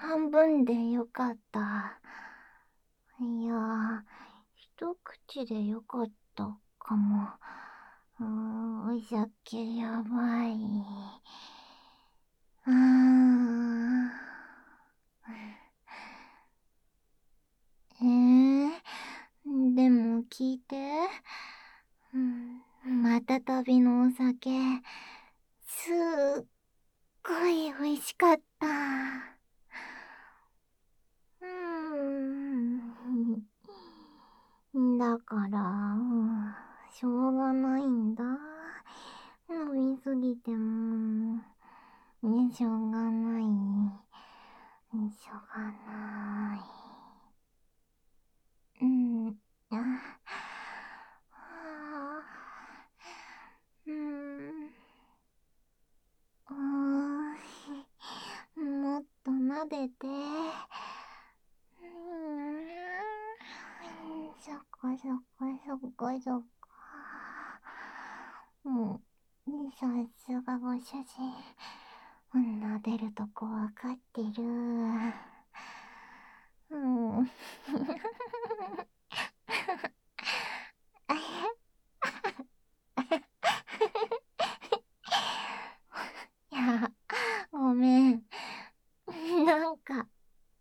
半分でよかった。いや、一口でよかったかも。お酒やばい。うーん。でも聞いて。また旅のお酒、すっごい美味しかった。だから、しょうがないんだ。飲みすぎても、しょうがない。しょうがない。うん、あ、はあ、うん、もっと撫でて。そっかそっかそっかそっか。もう、さすがご主人。撫でるとこわかってる。うん。いや、ごめん。なんか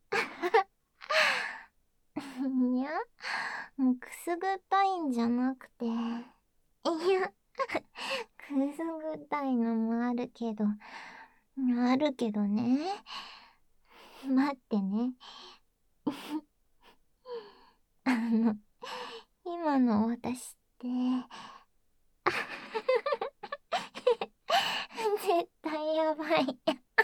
いや、くすぐったいんじゃなくて。いや、くすぐったいのもあるけどね。待ってね。あの、今の私って、絶対やばい。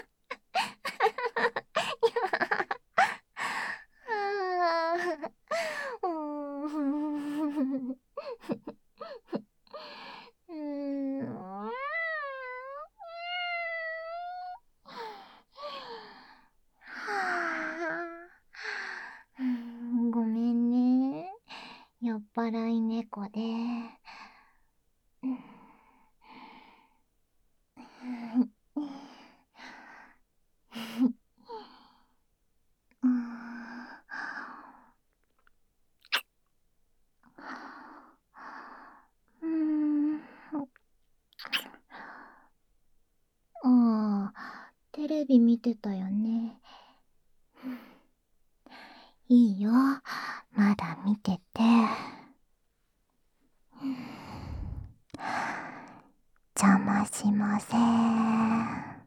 あーうーん。はあ、ごめんね。酔っ払い猫で。うん、ああ、テレビ見てたよね。いいよ、まだ見てて。邪魔しません。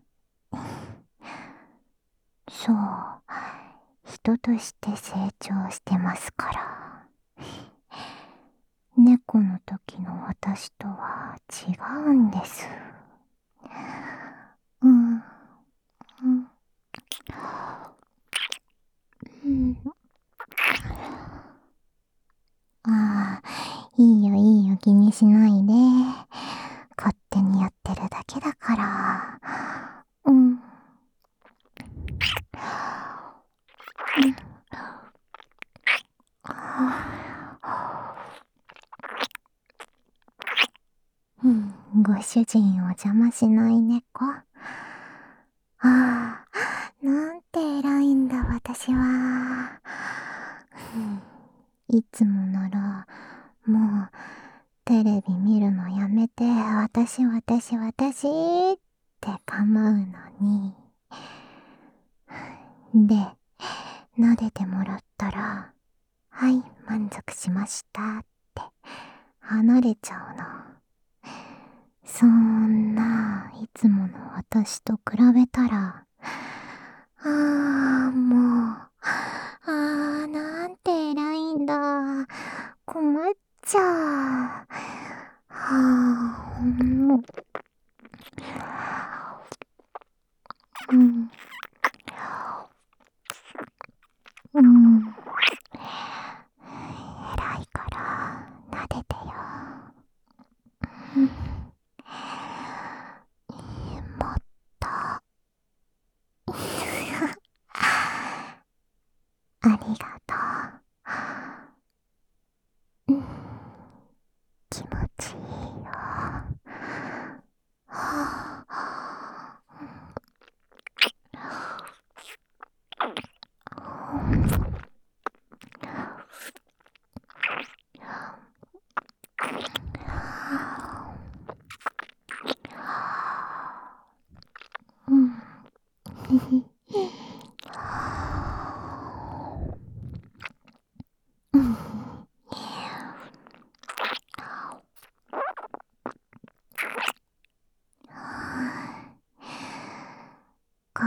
そう、人として成長してますから。猫の時の私とは違うんです。うん、うん、うん。ああ、いいよいいよ、気にしないで。勝手にやってるだけだから。うん。うん、ご主人を邪魔しない猫。ああ、なんて偉いんだ私は。いつもなら、もう、テレビ見るのやめて、私って構うのに。で、撫でてもらったら、はい、満足しましたって離れちゃうの。そんないつもの私と比べたら、もう、なんて偉いんだ。困っちゃう。もう、うん、偉いから撫でてよ。うん、もっと、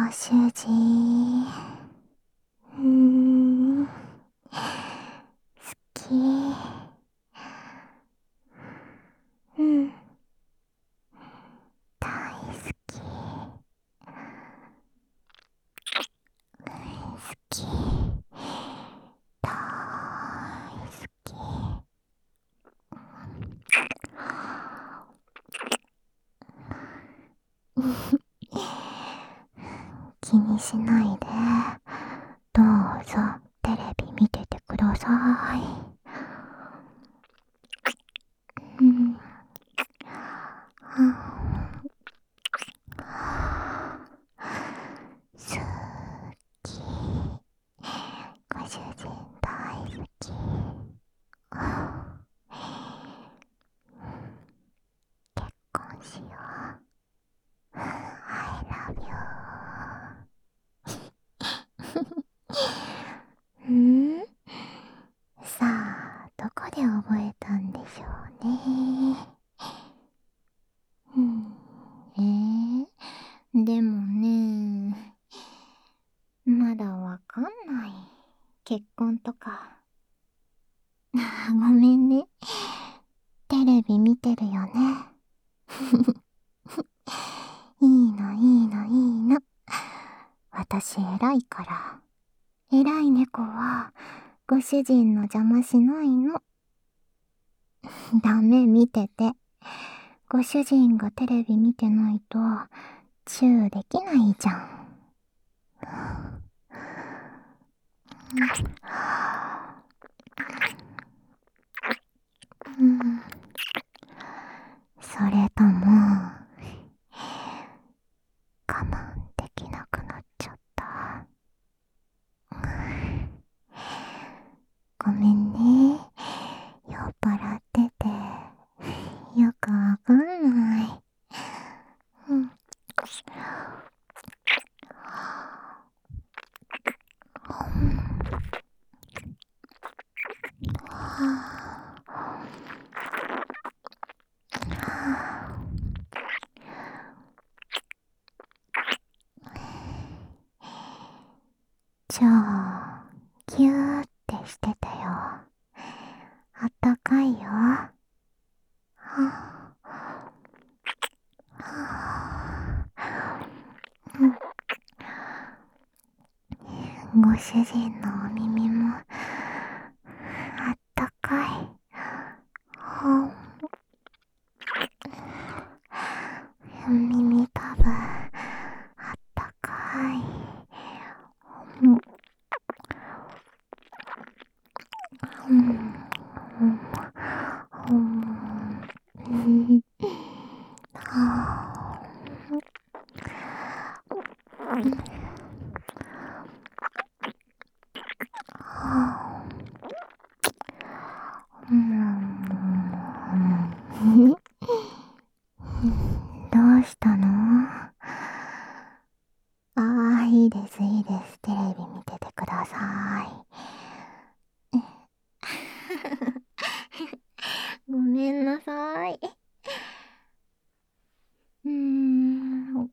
主人。好き。うん。大好き。好き。大好き。気にしないで。どうぞテレビ見ててください。うん。好き。ご主人大好き。結婚しよう。I love you. ん？さあ、どこで覚えたんでしょうね。でもね、まだわかんない。結婚とか。ごめんね。テレビ見てるよね。いいのいいのいいの。私偉いから。偉い猫はご主人の邪魔しないの。ダメ見てて。ご主人がテレビ見てないとチューできないじゃん。うん、それとも我慢できなくなっちゃった。ごめんね。酔っ払っててよくわかんない。うん。超キューってしてたよ。あったかいよ。はあはあ、ご主人のお耳もあったかい。はあ、耳たぶあったかい。うんうんうんはあ、どうしたの？ああ、いいですいいです。テレビ見ててください。ごめんなさい。うーん。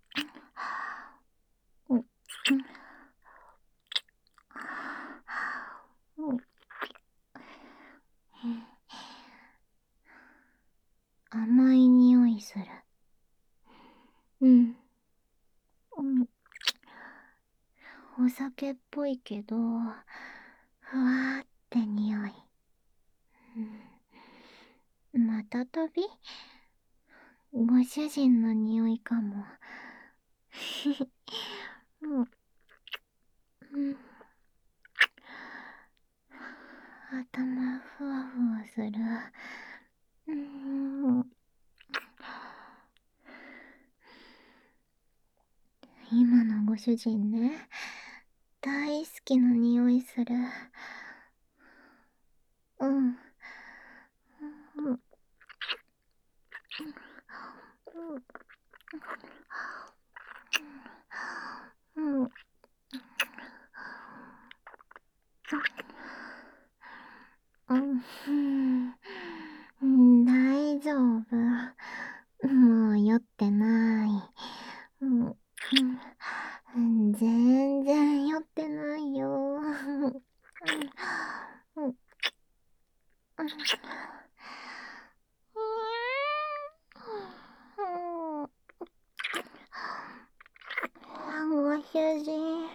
甘い匂いする。うん。お酒っぽいけど、ふわーって匂い。またたびご主人の匂いかも。うん、うん、頭ふわふわする。うん、今のご主人ね、大好きな匂いする。うん。うん。うん。うん、大丈夫。もう酔ってない。うん、 酔ってないよ。ご主人。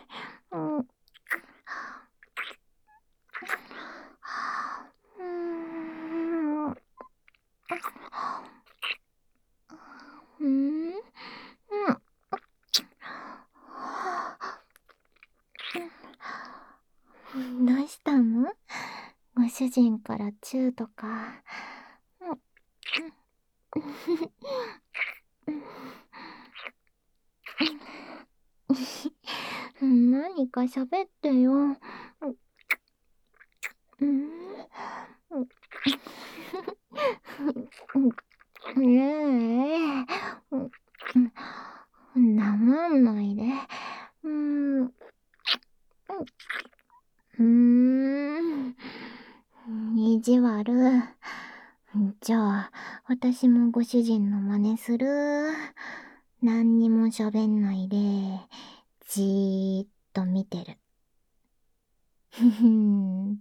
どうしたの？ご主人からチューとか。何か喋ってよ。ねえ。黙んないで。意地悪。じゃあ、私もご主人の真似する。何にも喋んないで、じーっと見てる。ふふん。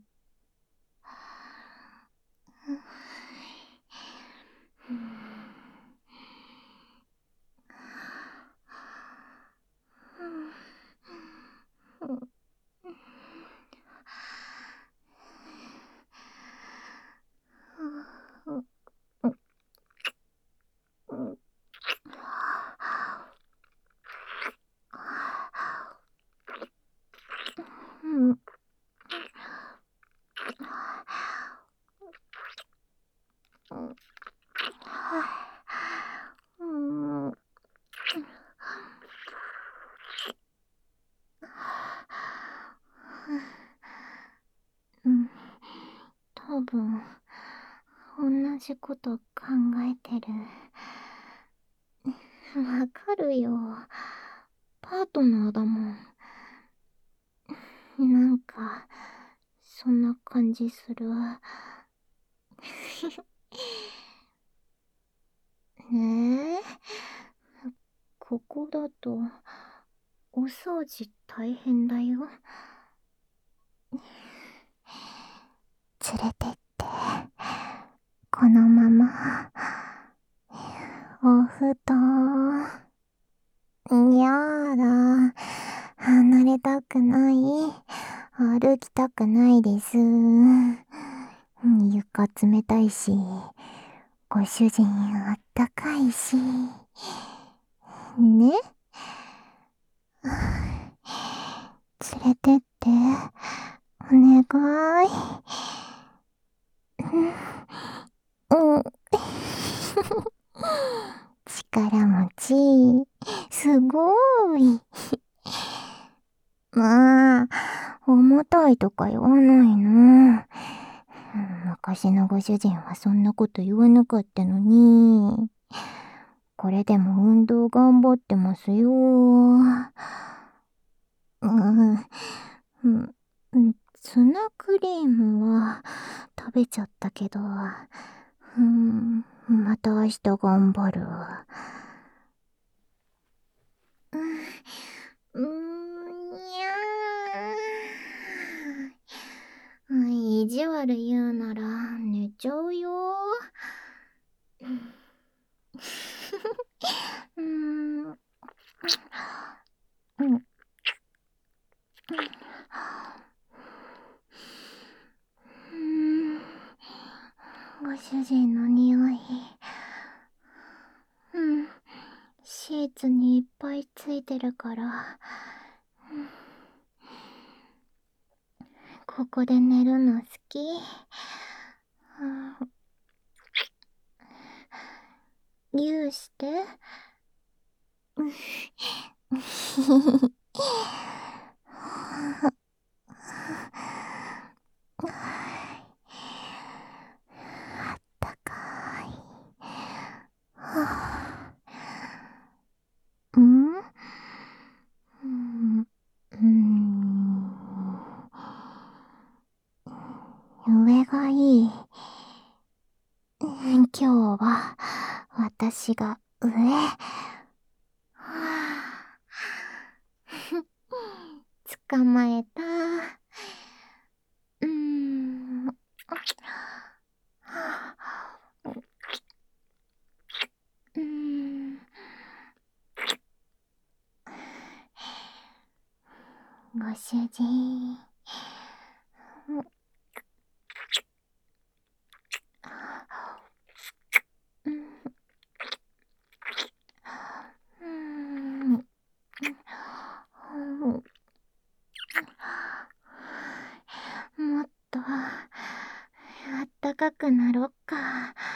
多分、同じこと考えてる。わかるよ。パートナーだもん。なんか、そんな感じする。ここだと、お掃除大変だよ。連れてって、このまま、お布団。やだ、離れたくない。歩きたくないです。床冷たいし、ご主人あったかいし。ね？連れてって、お願い。うん。力持ち、すごーい。まあ、重たいとか言わないの。昔のご主人はそんなこと言わなかったのに。これでも運動頑張ってますよ。ツナクリームは食べちゃったけど、また明日頑張る。にゃ意地悪言うなら寝ちゃうよ。ご主人の匂い。シーツにいっぱいついてるから、ここで寝るの好き。ギューして。あったかい。上がいい。今日は私が上。 捕まえた。うーん。うーん。ご主人。うん。うん。もっとあったかくなろっか。